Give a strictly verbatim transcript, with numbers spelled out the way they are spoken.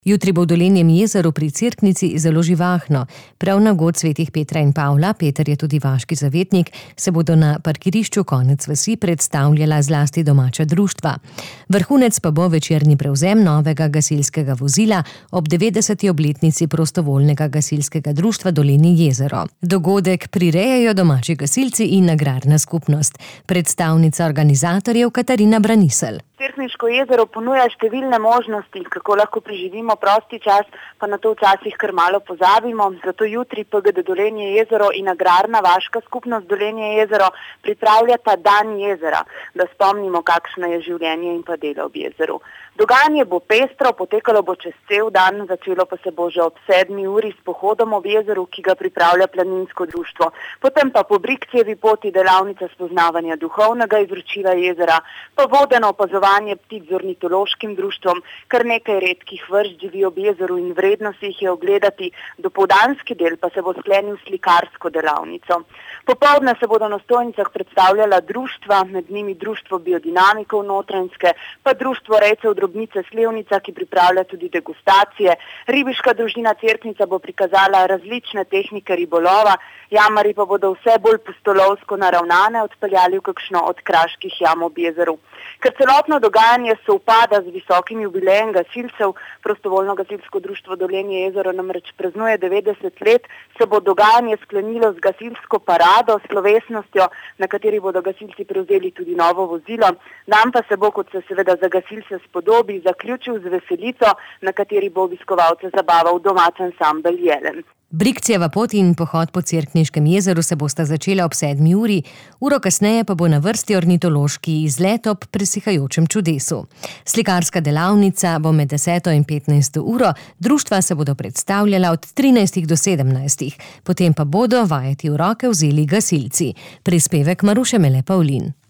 Jutri bo v Dolenjem jezeru pri Cerknici zelo živahno. Prav na god svetih Petra in Pavla, Peter je tudi vaški zavetnik, se bodo na parkirišču konec vasi predstavljala zlasti domača društva. Vrhunec pa bo večerni prevzem novega gasilskega vozila ob devetdeseti obletnici prostovoljnega gasilskega društva Dolenje jezero. Dogodek prirejajo domači gasilci in agrarna skupnost. Predstavnica organizatorjev Katarina Braniselj. Cerkniško jezero ponuja številne možnosti, kako lahko preživimo prosti čas, pa na to včasih kar malo pozabimo. Zato jutri P G D Dolenje jezero in agrarna vaška skupnost Dolenje jezero pripravljata dan jezera, da spomnimo, kakšno je življenje in pa delo ob jezeru. Dogajanje bo pestro, potekalo bo čez cel dan, začelo pa se bo že ob sedmi uri s pohodom ob jezeru, ki ga pripravlja planinsko društvo. Potem pa po Brikcijevi poti delavnica spoznavanja duhovnega izročila jezera, pa vodeno opazovanje ptic z ornitološkim društvom, kar nekaj redkih vrst živi ob jezeru in vredno si jih je ogledati, dopoldanski del pa se bo sklenil s slikarsko delavnico. Popoldne se bodo na stojnicah predstavljala društva, med njimi društvo biodinamikov Notranjske, pa društvo rejcev drobnice Slevnica, ki pripravlja tudi degustacije. Ribiška družina Cerknica bo prikazala različne tehnike ribolova, jamari pa bodo vse bolj pustolovsko naravnane odpeljali v kakšno od kraških jam ob jezeru. Ker celotno dogajanje sovpada z visokim jubilejem gasilcev, prostovoljno gasilsko društvo Dolenje jezero namreč praznuje devetdeset let, se bo dogajanje sklenilo z gasilsko parado, slovesnostjo, na kateri bodo gasilci prevzeli tudi novo vozilo. Dan pa se bo, kot se seveda za gasilce spodobi, zaključil z veselico, na kateri bo obiskovalce zabaval domač ansambel Jelen. Brikcijeva pot in pohod po Cerkniškem jezeru se bosta začela ob sedmi uri, uro kasneje pa bo na vrsti ornitološki izlet ob presihajočem čudesu. Slikarska delavnica bo med deseto in petnajsto uro, društva se bodo predstavljala od trinajstih do sedemnajstih, potem pa bodo vajeti v roke vzeli gasilci. Prispevek Maruše Mele Pavlin.